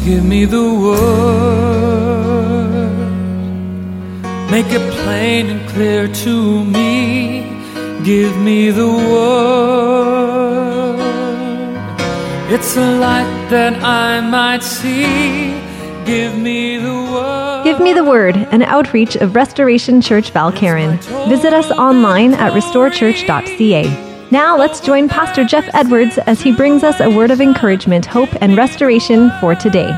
Give me the word, make it plain and clear to me. Give me the word, it's a light that I might see. Give me the word. Give Me the Word, an outreach of Restoration Church Valcarin. Visit us online at restorechurch.ca. Now let's join Pastor Jeff Edwards as he brings us a word of encouragement, hope, and restoration for today.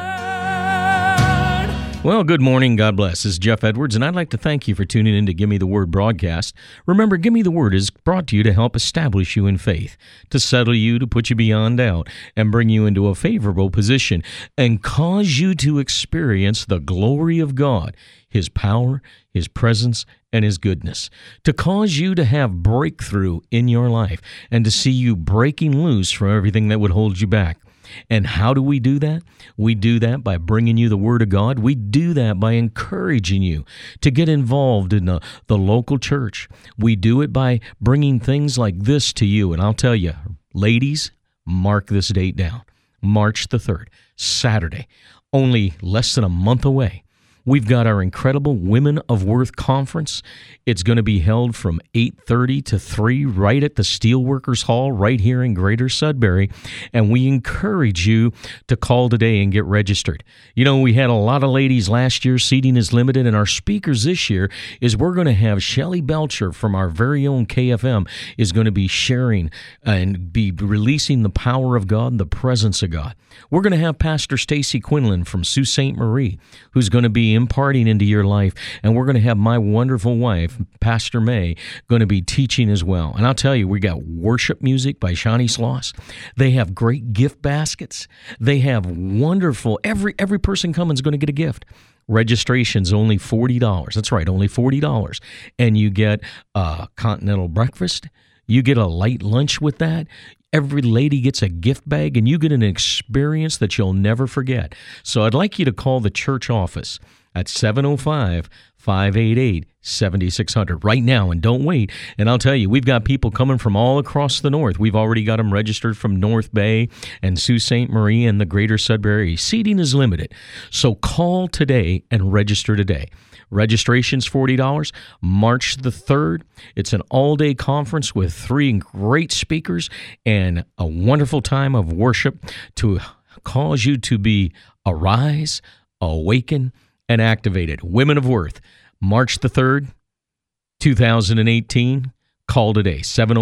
Well, good morning. God bless. This is Jeff Edwards, and I'd like to thank you for tuning in to Give Me the Word broadcast. Remember, Give Me the Word is brought to you to help establish you in faith, to settle you, to put you beyond doubt, and bring you into a favorable position, and cause you to experience the glory of God, His power, His presence, and His goodness, to cause you to have breakthrough in your life, and to see you breaking loose from everything that would hold you back. And how do we do that? We do that by bringing you the Word of God. We do that by encouraging you to get involved in the local church. We do it by bringing things like this to you. And I'll tell you, ladies, mark this date down. March the 3rd, Saturday, only less than a month away. We've got our incredible Women of Worth Conference. It's going to be held from 8:30 to 3 right at the Steelworkers Hall right here in Greater Sudbury, and we encourage you to call today and get registered. You know, we had a lot of ladies last year. Seating is limited, and our speakers this year is we're going to have Shelley Belcher from our very own KFM is going to be sharing and be releasing the power of God and the presence of God. We're going to have Pastor Stacy Quinlan from Sault Ste. Marie, who's going to be imparting into your life, and we're going to have my wonderful wife, Pastor May, going to be teaching as well. And I'll tell you, we got worship music by Shawnee Sloss. They have great gift baskets. They have wonderful, every person coming is going to get a gift. Registration's only $40. That's right, only $40. And you get a continental breakfast. You get a light lunch with that. Every lady gets a gift bag, and you get an experience that you'll never forget. So I'd like you to call the church office at 705-588-7600 right now, and don't wait. And I'll tell you, we've got people coming from all across the north. We've already got them registered from North Bay and Sault Ste. Marie and the Greater Sudbury. Seating is limited, so call today and register today. Registration's $40, March the 3rd. It's an all-day conference with 3 great speakers and a wonderful time of worship to cause you to be arise, awaken, and activated. Women of Worth, March the 3rd, 2018. Call today,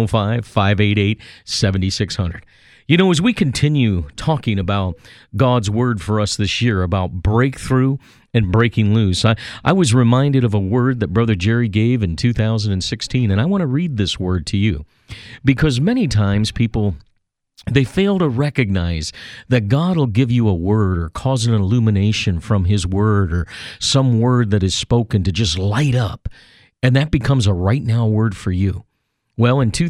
705-588-7600. You know, as we continue talking about God's Word for us this year, about breakthrough and breaking loose, I was reminded of a word that Brother Jerry gave in 2016, and I want to read this word to you, because many times people, they fail to recognize that God will give you a word or cause an illumination from His Word or some word that is spoken to just light up, and that becomes a right now word for you. Well, in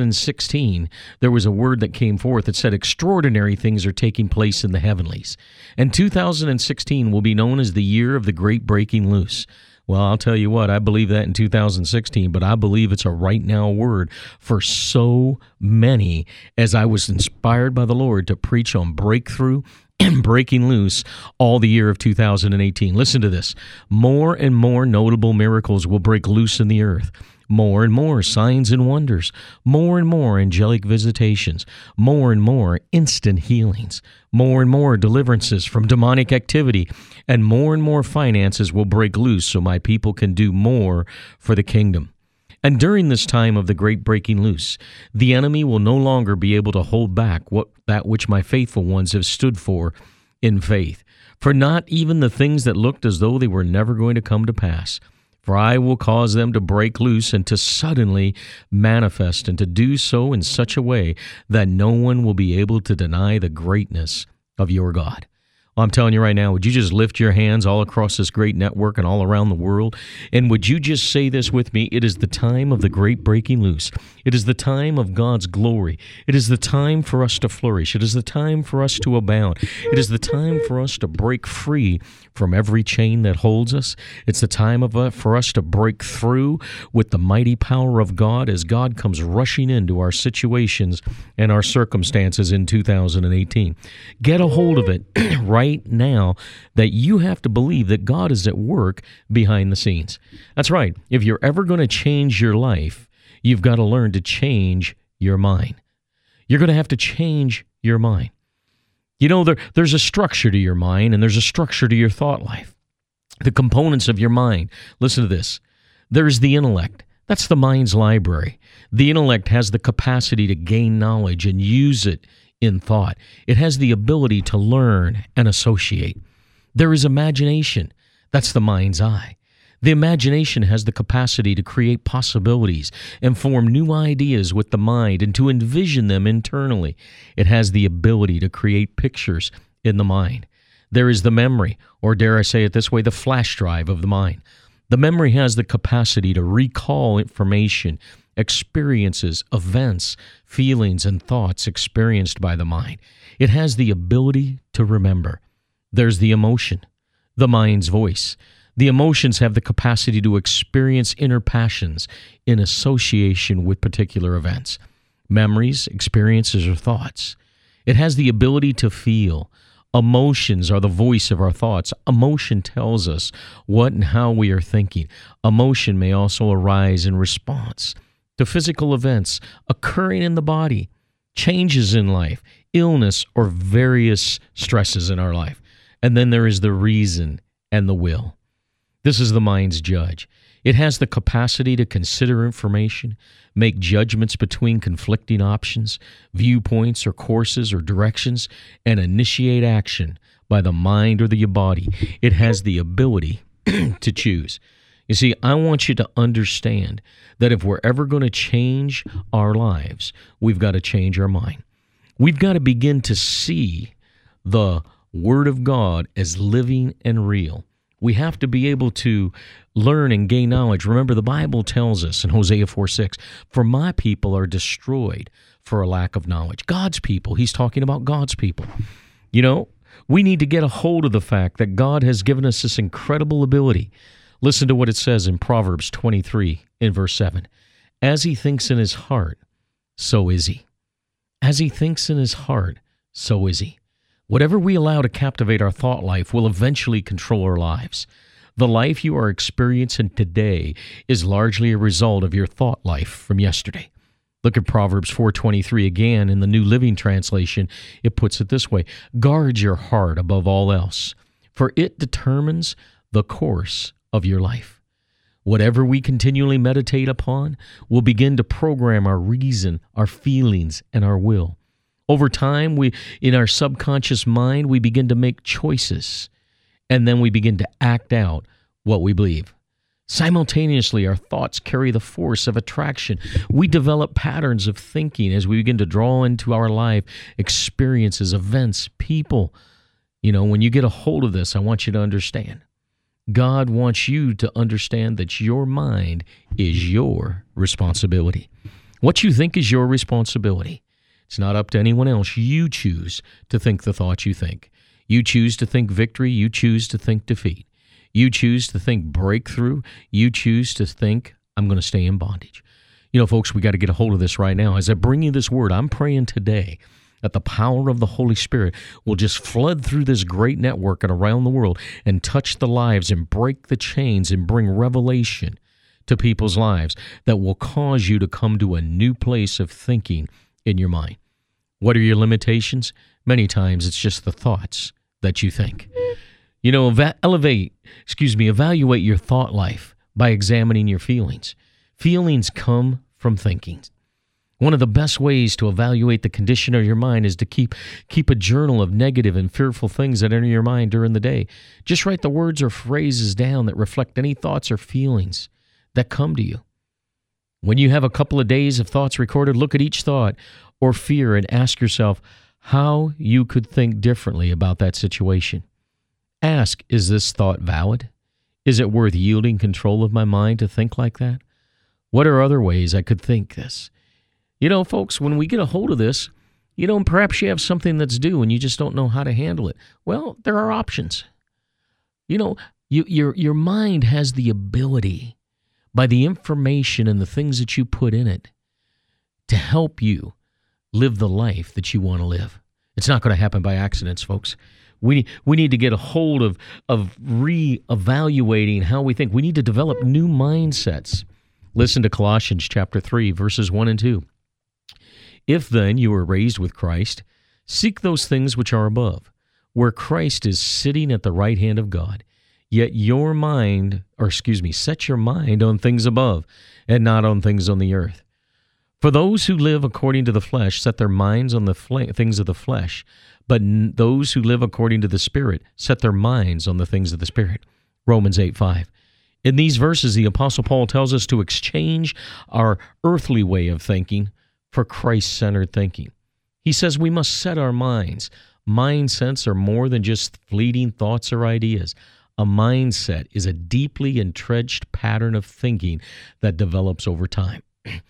2016, there was a word that came forth that said extraordinary things are taking place in the heavenlies. And 2016 will be known as the year of the great breaking loose. Well, I'll tell you what, I believe that in 2016, but I believe it's a right now word for so many, as I was inspired by the Lord to preach on breakthrough and breaking loose all the year of 2018. Listen to this. More and more notable miracles will break loose in the earth. More and more signs and wonders, more and more angelic visitations, more and more instant healings, more and more deliverances from demonic activity, and more finances will break loose so my people can do more for the kingdom. And during this time of the great breaking loose, the enemy will no longer be able to hold back that which my faithful ones have stood for in faith. For not even the things that looked as though they were never going to come to pass. For I will cause them to break loose and to suddenly manifest, and to do so in such a way that no one will be able to deny the greatness of your God. I'm telling you right now, would you just lift your hands all across this great network and all around the world? And would you just say this with me? It is the time of the great breaking loose. It is the time of God's glory. It is the time for us to flourish. It is the time for us to abound. It is the time for us to break free from every chain that holds us. It's the time for us to break through with the mighty power of God as God comes rushing into our situations and our circumstances in 2018. Get a hold of it right right now that you have to believe that God is at work behind the scenes. That's right. If you're ever going to change your life, you've got to learn to change your mind. You're going to have to change your mind. You know, there's a structure to your mind, and there's a structure to your thought life. The components of your mind. Listen to this. There's the intellect. That's the mind's library. The intellect has the capacity to gain knowledge and use it in thought. It has the ability to learn and associate. There is imagination. That's the mind's eye. The imagination has the capacity to create possibilities and form new ideas with the mind and to envision them internally. It has the ability to create pictures in the mind. There is the memory, or dare I say it this way, the flash drive of the mind. The memory has the capacity to recall information, experiences, events, feelings, and thoughts experienced by the mind. It has the ability to remember. There's the emotion, the mind's voice. The emotions have the capacity to experience inner passions in association with particular events, memories, experiences, or thoughts. It has the ability to feel. Emotions are the voice of our thoughts. Emotion tells us what and how we are thinking. Emotion may also arise in response to physical events occurring in the body, changes in life, illness, or various stresses in our life. And then there is the reason and the will. This is the mind's judge. It has the capacity to consider information, make judgments between conflicting options, viewpoints or courses or directions, and initiate action by the mind or the body. It has the ability to choose. You see, I want you to understand that if we're ever going to change our lives, we've got to change our mind. We've got to begin to see the Word of God as living and real. We have to be able to learn and gain knowledge. Remember, the Bible tells us in Hosea 4:6, "For my people are destroyed for a lack of knowledge." God's people, he's talking about God's people. You know, we need to get a hold of the fact that God has given us this incredible ability. Listen to what it says in Proverbs 23 in verse 7. As he thinks in his heart, so is he. As he thinks in his heart, so is he. Whatever we allow to captivate our thought life will eventually control our lives. The life you are experiencing today is largely a result of your thought life from yesterday. Look at Proverbs 4:23 again in the New Living Translation. It puts it this way: guard your heart above all else, for it determines the course of your life. Whatever we continually meditate upon will begin to program our reason, our feelings, and our will. Over time, in our subconscious mind, we begin to make choices, and then we begin to act out what we believe. Simultaneously, our thoughts carry the force of attraction. We develop patterns of thinking as we begin to draw into our life experiences, events, people. You know, when you get a hold of this, I want you to understand. God wants you to understand that your mind is your responsibility. What you think is your responsibility. It's not up to anyone else. You choose to think the thoughts you think. You choose to think victory. You choose to think defeat. You choose to think breakthrough. You choose to think, I'm going to stay in bondage. You know, folks, we got to get a hold of this right now. As I bring you this word, I'm praying today that the power of the Holy Spirit will just flood through this great network and around the world and touch the lives and break the chains and bring revelation to people's lives that will cause you to come to a new place of thinking in your mind. What are your limitations? Many times it's just the thoughts that you think. You know, evaluate your thought life by examining your feelings. Feelings come from thinking. One of the best ways to evaluate the condition of your mind is to keep a journal of negative and fearful things that enter your mind during the day. Just write the words or phrases down that reflect any thoughts or feelings that come to you. When you have a couple of days of thoughts recorded, look at each thought or fear and ask yourself how you could think differently about that situation. Ask, is this thought valid? Is it worth yielding control of my mind to think like that? What are other ways I could think this? You know, folks, when we get a hold of this, you know, perhaps you have something that's due and you just don't know how to handle it. Well, there are options. You know, your mind has the ability, by the information and the things that you put in it, to help you live the life that you want to live. It's not going to happen by accidents, folks. We need to get a hold of reevaluating how we think. We need to develop new mindsets. Listen to Colossians chapter 3, verses 1 and 2. If then you were raised with Christ, seek those things which are above, where Christ is sitting at the right hand of God. Yet set your mind on things above, and not on things on the earth. For those who live according to the flesh set their minds on the things of the flesh, but those who live according to the Spirit set their minds on the things of the Spirit. Romans 8:5. In these verses, the Apostle Paul tells us to exchange our earthly way of thinking for Christ-centered thinking. He says we must set our minds. Mindsets are more than just fleeting thoughts or ideas. A mindset is a deeply entrenched pattern of thinking that develops over time.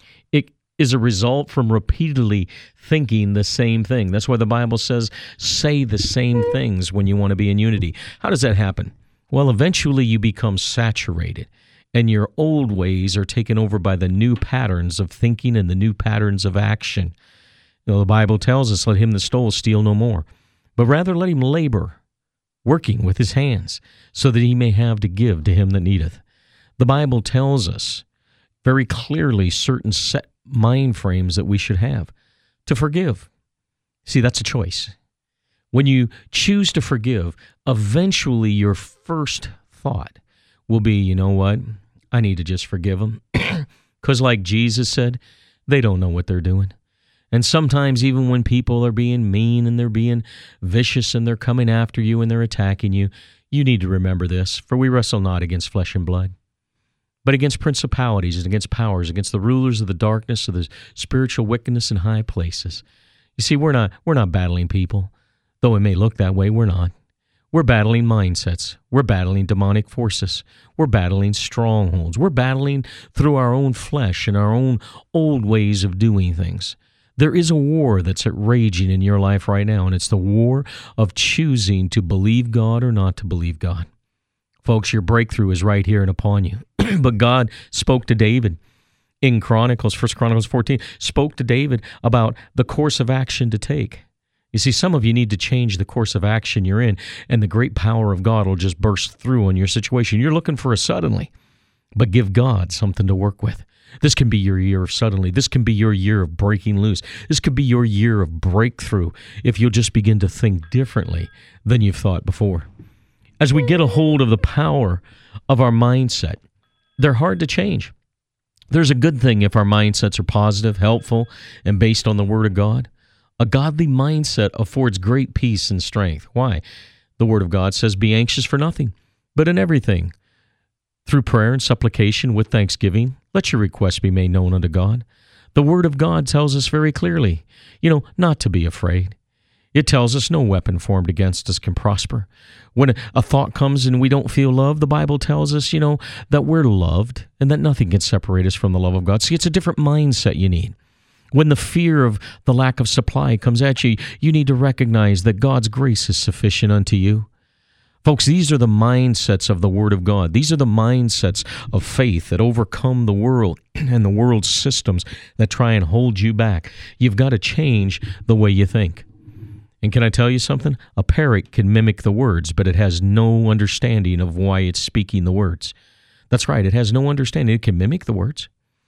It is a result from repeatedly thinking the same thing. That's why the Bible says, say the same things when you want to be in unity. How does that happen? Well, eventually you become saturated, and your old ways are taken over by the new patterns of thinking and the new patterns of action. The Bible tells us, let him that stole steal no more, but rather let him labor, working with his hands, so that he may have to give to him that needeth. The Bible tells us very clearly certain set mind frames that we should have. To forgive. See, that's a choice. When you choose to forgive, eventually your first thought will be, you know what? I need to just forgive them. Because like Jesus said, they don't know what they're doing. And sometimes even when people are being mean and they're being vicious and they're coming after you and they're attacking you, you need to remember this, for we wrestle not against flesh and blood, but against principalities and against powers, against the rulers of the darkness of the spiritual wickedness in high places. You see, we're not battling people, though it may look that way. We're not. We're battling mindsets. We're battling demonic forces. We're battling strongholds. We're battling through our own flesh and our own old ways of doing things. There is a war that's raging in your life right now, and it's the war of choosing to believe God or not to believe God. Folks, your breakthrough is right here and upon you. But God spoke to David in Chronicles, 1 Chronicles 14, spoke to David about the course of action to take. You see, some of you need to change the course of action you're in, and the great power of God will just burst through on your situation. You're looking for a suddenly, but give God something to work with. This can be your year of suddenly. This can be your year of breaking loose. This could be your year of breakthrough if you'll just begin to think differently than you've thought before. As we get a hold of the power of our mindset, they're hard to change. There's a good thing if our mindsets are positive, helpful, and based on the Word of God. A godly mindset affords great peace and strength. Why? The Word of God says, be anxious for nothing, but in everything. Through prayer and supplication with thanksgiving, let your requests be made known unto God. The Word of God tells us very clearly, not to be afraid. It tells us no weapon formed against us can prosper. When a thought comes and we don't feel love, the Bible tells us, that we're loved and that nothing can separate us from the love of God. See, it's a different mindset you need. When the fear of the lack of supply comes at you, you need to recognize that God's grace is sufficient unto you. Folks, these are the mindsets of the Word of God. These are the mindsets of faith that overcome the world and the world's systems that try and hold you back. You've got to change the way you think. And can I tell you something? A parrot can mimic the words, but it has no understanding of why it's speaking the words. That's right, it has no understanding. It can mimic the words.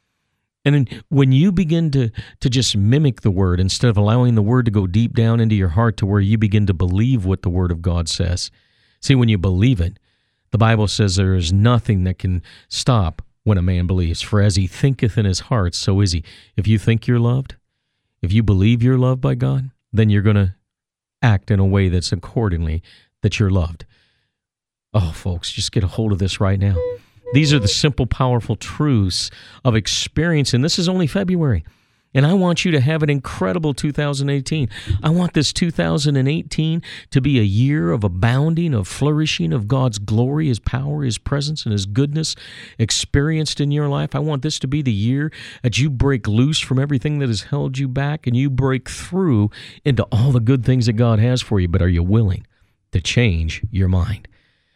And then when you begin to just mimic the Word instead of allowing the Word to go deep down into your heart to where you begin to believe what the Word of God says. See, when you believe it, the Bible says there is nothing that can stop when a man believes. For as he thinketh in his heart, so is he. If you think you're loved, if you believe you're loved by God, then you're going to act in a way that's accordingly that you're loved. Oh, folks, just get a hold of this right now. These are the simple, powerful truths of experience, and this is only February. And I want you to have an incredible 2018. I want this 2018 to be a year of abounding, of flourishing, of God's glory, His power, His presence, and His goodness experienced in your life. I want this to be the year that you break loose from everything that has held you back and you break through into all the good things that God has for you. But are you willing to change your mind?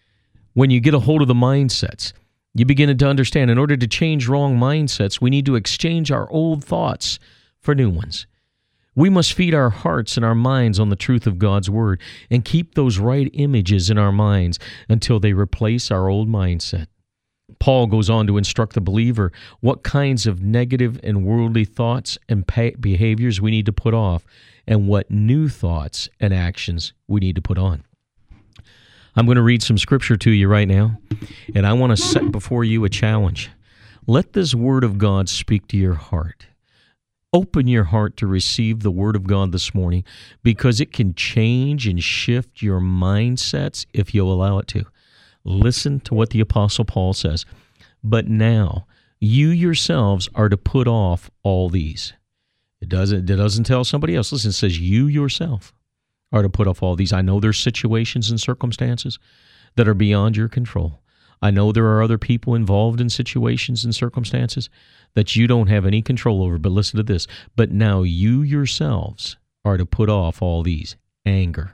When you get a hold of the mindsets, you begin to understand in order to change wrong mindsets, we need to exchange our old thoughts for new ones. We must feed our hearts and our minds on the truth of God's Word and keep those right images in our minds until they replace our old mindset. Paul goes on to instruct the believer what kinds of negative and worldly thoughts and behaviors we need to put off and what new thoughts and actions we need to put on. I'm going to read some scripture to you right now, and I want to set before you a challenge. Let this Word of God speak to your heart. Open your heart to receive the Word of God this morning because it can change and shift your mindsets if you'll allow it to. Listen to what the Apostle Paul says. But now, you yourselves are to put off all these. It doesn't tell somebody else. Listen, it says you yourself are to put off all these. I know there's situations and circumstances that are beyond your control. I know there are other people involved in situations and circumstances that you don't have any control over, but listen to this. But now you yourselves are to put off all these: anger,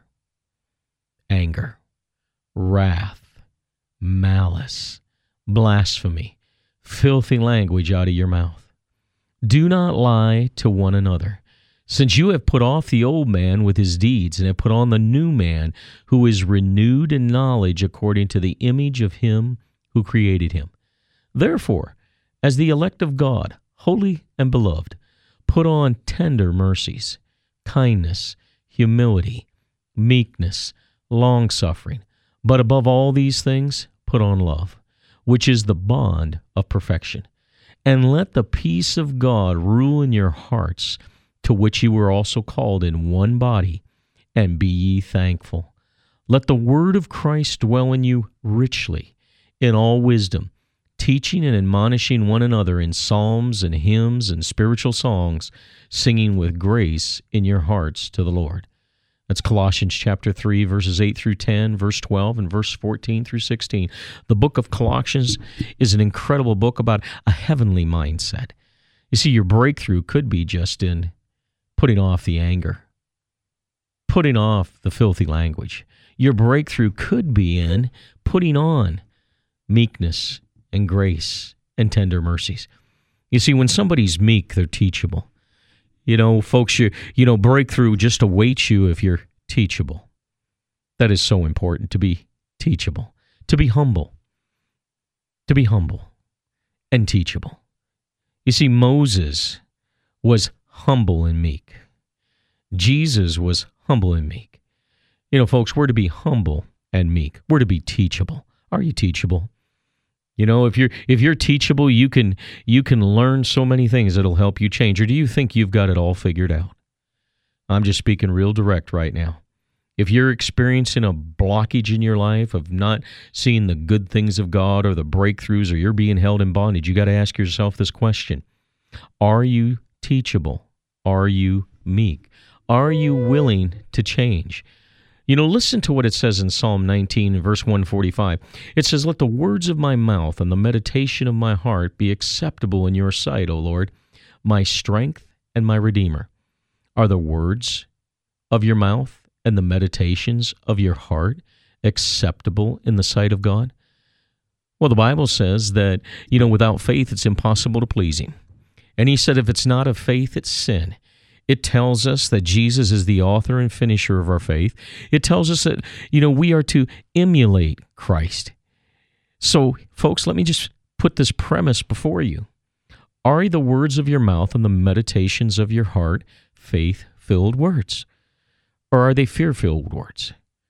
wrath, malice, blasphemy, filthy language out of your mouth. Do not lie to one another, since you have put off the old man with his deeds and have put on the new man, who is renewed in knowledge according to the image of him who created him. Therefore, as the elect of God, holy and beloved, put on tender mercies, kindness, humility, meekness, long-suffering, but above all these things, put on love, which is the bond of perfection. And let the peace of God rule in your hearts, to which you were also called in one body, and be ye thankful. Let the word of Christ dwell in you richly, in all wisdom, teaching and admonishing one another in psalms and hymns and spiritual songs, singing with grace in your hearts to the Lord. That's Colossians chapter 3, verses 8 through 10, verse 12, and verse 14 through 16. The book of Colossians is an incredible book about a heavenly mindset. You see, your breakthrough could be just in putting off the anger, putting off the filthy language. Your breakthrough could be in putting on meekness and grace and tender mercies. You see, when somebody's meek, they're teachable. You know, folks, breakthrough just awaits you if you're teachable. That is so important, to be teachable, to be humble and teachable. You see, Moses was humble and meek. Jesus was humble and meek. You know, folks, we're to be humble and meek. We're to be teachable. Are you teachable? You know, if you're teachable, you can learn so many things that'll help you change. Or do you think you've got it all figured out? I'm just speaking real direct right now. If you're experiencing a blockage in your life of not seeing the good things of God or the breakthroughs, or you're being held in bondage, you got to ask yourself this question. Are you teachable? Are you meek? Are you willing to change? You know, listen to what it says in Psalm 19, verse 145. It says, "Let the words of my mouth and the meditation of my heart be acceptable in your sight, O Lord, my strength and my Redeemer." Are the words of your mouth and the meditations of your heart acceptable in the sight of God? Well, the Bible says that, without faith it's impossible to please Him. And He said if it's not of faith, it's sin. It tells us that Jesus is the author and finisher of our faith. It tells us that, we are to emulate Christ. So, folks, let me just put this premise before you. Are the words of your mouth and the meditations of your heart faith-filled words? Or are they fear-filled words?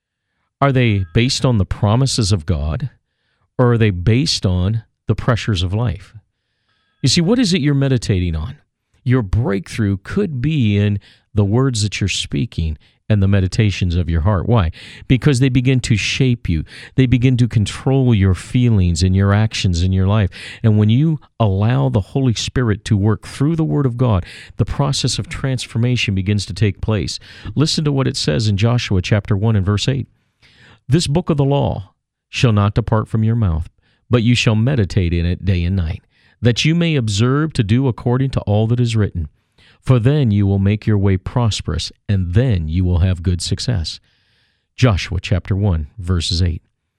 Are they based on the promises of God? Or are they based on the pressures of life? You see, what is it you're meditating on? Your breakthrough could be in the words that you're speaking and the meditations of your heart. Why? Because they begin to shape you. They begin to control your feelings and your actions in your life. And when you allow the Holy Spirit to work through the Word of God, the process of transformation begins to take place. Listen to what it says in Joshua chapter 1 and verse 8. "This book of the law shall not depart from your mouth, but you shall meditate in it day and night, that you may observe to do according to all that is written. For then you will make your way prosperous, and then you will have good success." Joshua chapter 1, verses 8.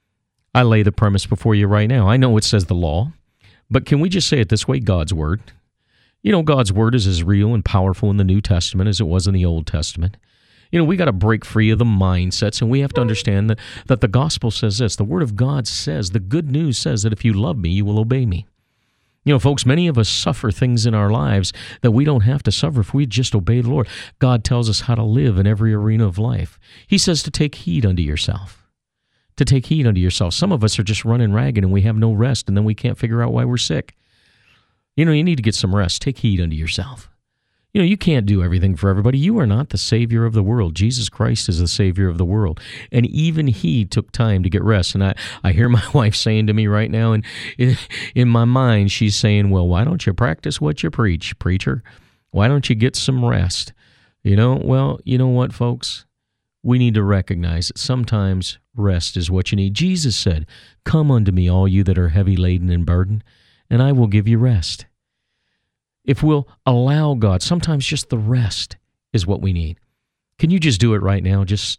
I lay the premise before you right now. I know it says the law, but can we just say it this way? God's Word. God's Word is as real and powerful in the New Testament as it was in the Old Testament. We got to break free of the mindsets, and we have to understand that the gospel says this. The Word of God says, the good news says that if you love me, you will obey me. Folks, many of us suffer things in our lives that we don't have to suffer if we just obey the Lord. God tells us how to live in every arena of life. He says to take heed unto yourself. To take heed unto yourself. Some of us are just running ragged and we have no rest, and then we can't figure out why we're sick. You need to get some rest. Take heed unto yourself. You can't do everything for everybody. You are not the Savior of the world. Jesus Christ is the Savior of the world. And even He took time to get rest. And I hear my wife saying to me right now, and in my mind, she's saying, well, why don't you practice what you preach, preacher? Why don't you get some rest? Well, you know what, folks? We need to recognize that sometimes rest is what you need. Jesus said, come unto me, all you that are heavy laden and burdened, and I will give you rest. If we'll allow God, sometimes just the rest is what we need. Can you just do it right now? Just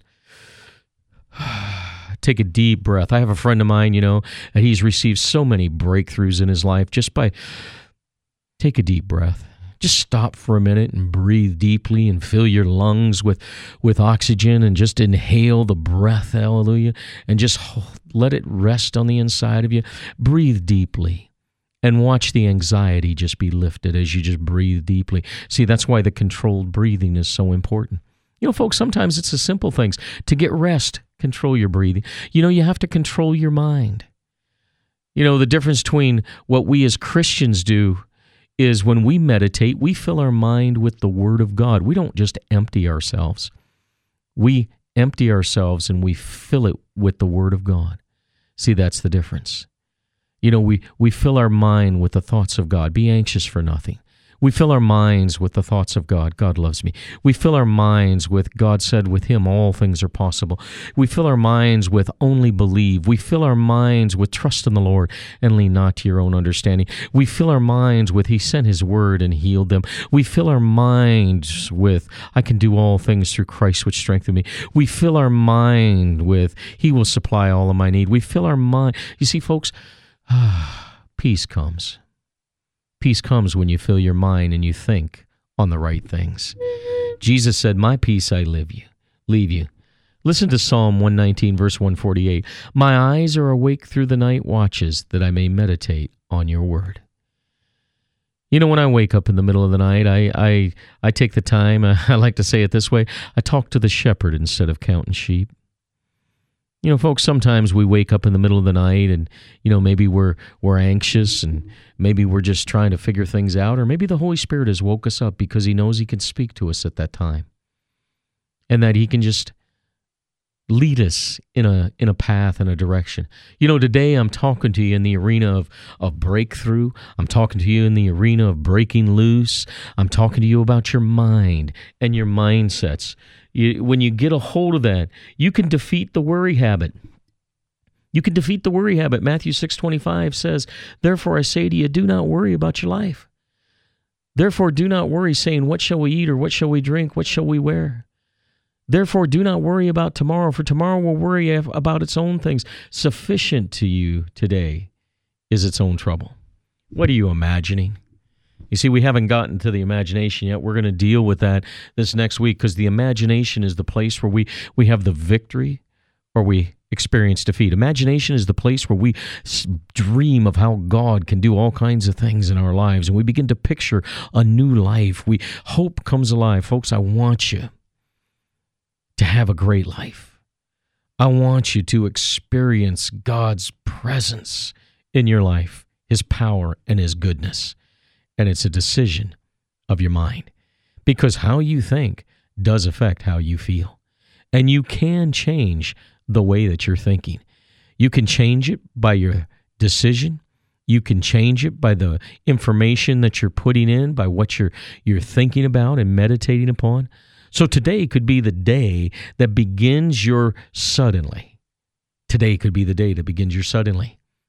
take a deep breath. I have a friend of mine, and he's received so many breakthroughs in his life just by take a deep breath. Just stop for a minute and breathe deeply and fill your lungs with oxygen and just inhale the breath, hallelujah, and just let it rest on the inside of you. Breathe deeply. And watch the anxiety just be lifted as you just breathe deeply. See, that's why the controlled breathing is so important. Folks, sometimes it's the simple things. To get rest, control your breathing. You have to control your mind. The difference between what we as Christians do is when we meditate, we fill our mind with the Word of God. We don't just empty ourselves. We empty ourselves and we fill it with the Word of God. See, that's the difference. We fill our mind with the thoughts of God. Be anxious for nothing. We fill our minds with the thoughts of God. God loves me. We fill our minds with God said with Him all things are possible. We fill our minds with only believe. We fill our minds with trust in the Lord and lean not to your own understanding. We fill our minds with He sent His word and healed them. We fill our minds with I can do all things through Christ which strengthen me. We fill our mind with He will supply all of my need. We fill our mind. You see, folks, peace comes. Peace comes when you fill your mind and you think on the right things. Jesus said, my peace I leave you. Listen to Psalm 119, verse 148. My eyes are awake through the night watches that I may meditate on your word. When I wake up in the middle of the night, I take the time, I like to say it this way, I talk to the shepherd instead of counting sheep. Folks, sometimes we wake up in the middle of the night and, maybe we're anxious and maybe we're just trying to figure things out, or maybe the Holy Spirit has woke us up because He knows He can speak to us at that time and that He can just lead us in a path and a direction. Today I'm talking to you in the arena of breakthrough. I'm talking to you in the arena of breaking loose. I'm talking to you about your mind and your mindsets. When you get a hold of that, you can defeat the worry habit. You can defeat the worry habit. Matthew 6:25 says, therefore I say to you, do not worry about your life. Therefore do not worry, saying, what shall we eat, or what shall we drink, what shall we wear? Therefore do not worry about tomorrow, for tomorrow will worry about its own things. Sufficient to you today is its own trouble. What are you imagining? You see, we haven't gotten to the imagination yet. We're going to deal with that this next week because the imagination is the place where we have the victory or we experience defeat. Imagination is the place where we dream of how God can do all kinds of things in our lives, and we begin to picture a new life. Hope comes alive. Folks, I want you to have a great life. I want you to experience God's presence in your life, His power and His goodness. And it's a decision of your mind, because how you think does affect how you feel. And you can change the way that you're thinking. You can change it by your decision. You can change it by the information that you're putting in, by what you're thinking about and meditating upon. So today could be the day that begins your suddenly. Today could be the day that begins your suddenly.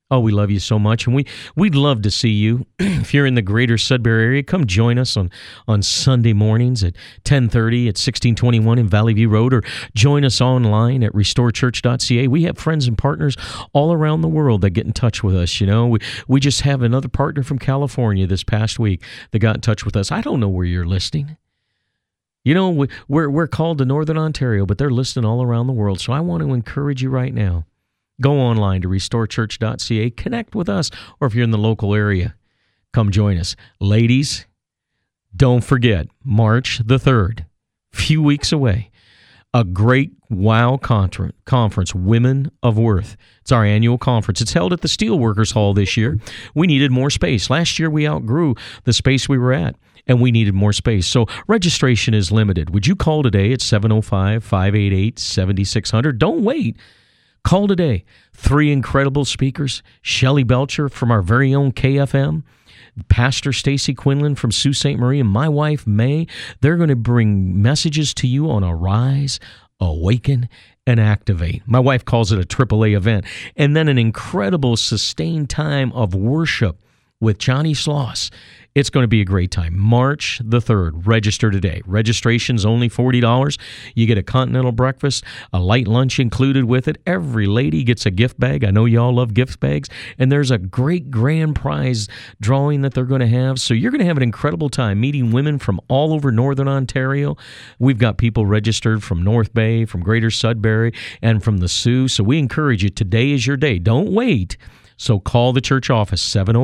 Oh, we love you so much, and we'd love to see you. If you're in the greater Sudbury area, come join us on Sunday mornings at 10:30 at 1621 in Valley View Road, or join us online at restorechurch.ca. We have friends and partners all around the world that get in touch with us. You know, we just have another partner from California this past week that got in touch with us. I don't know where you're listening. You know, we're called to Northern Ontario, but they're listening all around the world. So I want to encourage you right now. Go online to restorechurch.ca, connect with us, or if you're in the local area, come join us. Ladies, don't forget, March the 3rd, few weeks away, a great WOW conference, Women of Worth. It's our annual conference. It's held at the Steelworkers Hall this year. We needed more space. Last year, we outgrew the space we were at, and we needed more space. So registration is limited. Would you call today at 705-588-7600? Don't wait. Call today. 3 incredible speakers. Shelley Belcher from our very own KFM, Pastor Stacy Quinlan from Sault Ste. Marie, and my wife, May. They're going to bring messages to you on Arise, Awaken, and Activate. My wife calls it a AAA event. And then an incredible sustained time of worship with Johnny Sloss. It's going to be a great time. March the 3rd. Register today. Registration's only $40. You get a continental breakfast, a light lunch included with it. Every lady gets a gift bag. I know y'all love gift bags. And there's a great grand prize drawing that they're going to have. So you're going to have an incredible time meeting women from all over Northern Ontario. We've got people registered from North Bay, from Greater Sudbury, and from the Sioux. So we encourage you, today is your day. Don't wait. So call the church office,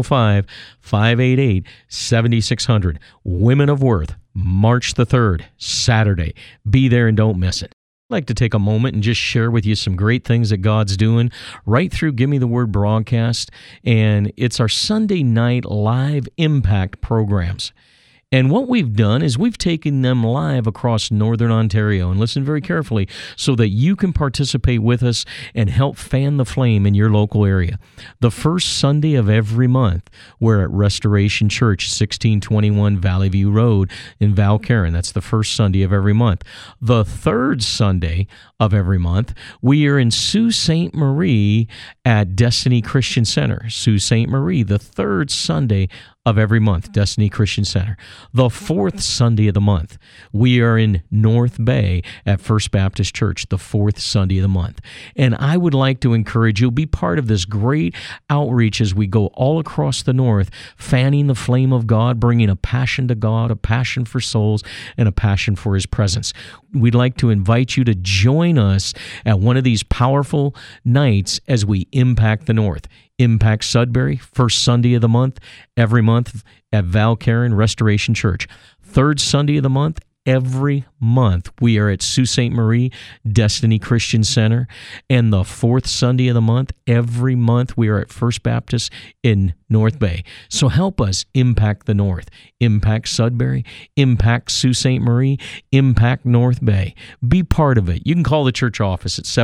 705-588-7600. Women of Worth, March the 3rd, Saturday. Be there and don't miss it. I'd like to take a moment and just share with you some great things that God's doing right through Give Me the Word broadcast. And it's our Sunday night live impact programs. And what we've done is we've taken them live across Northern Ontario, and listen very carefully, so that you can participate with us and help fan the flame in your local area. The first Sunday of every month, we're at Restoration Church, 1621 Valley View Road in Valcarron. That's the first Sunday of every month. The third Sunday of every month, we are in Sault Ste. Marie at Destiny Christian Center. Sault Ste. Marie, the third Sunday of every month, Destiny Christian Center. The fourth Sunday of the month, we are in North Bay at First Baptist Church, the fourth Sunday of the month. And I would like to encourage you to be part of this great outreach as we go all across the north, fanning the flame of God, bringing a passion to God, a passion for souls, and a passion for His presence. We'd like to invite you to join us at one of these powerful nights as we impact the north. Impact Sudbury, first Sunday of the month, every month at Valcarron Restoration Church. Third Sunday of the month, every month, we are at Sault Ste. Marie Destiny Christian Center. And the fourth Sunday of the month, every month, we are at First Baptist in North Bay. So help us impact the north, impact Sudbury, impact Sault Ste. Marie, impact North Bay. Be part of it. You can call the church office at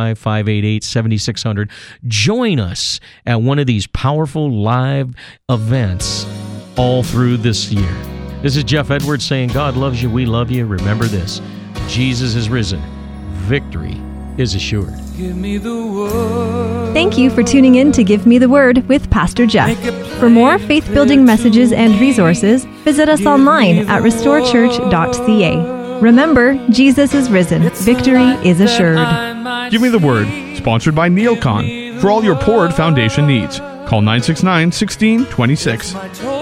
705-588-7600. Join us at one of these powerful live events all through this year. This is Jeff Edwards saying, God loves you, we love you. Remember this, Jesus is risen. Victory is assured. Give me the word. Thank you for tuning in to Give Me the Word with Pastor Jeff. For more faith-building messages and resources, visit us online at restorechurch.ca. Remember, Jesus is risen. Victory is assured. Give Me the Word, sponsored by Neil Kahn. For all your Poured Foundation needs, call 969-1626.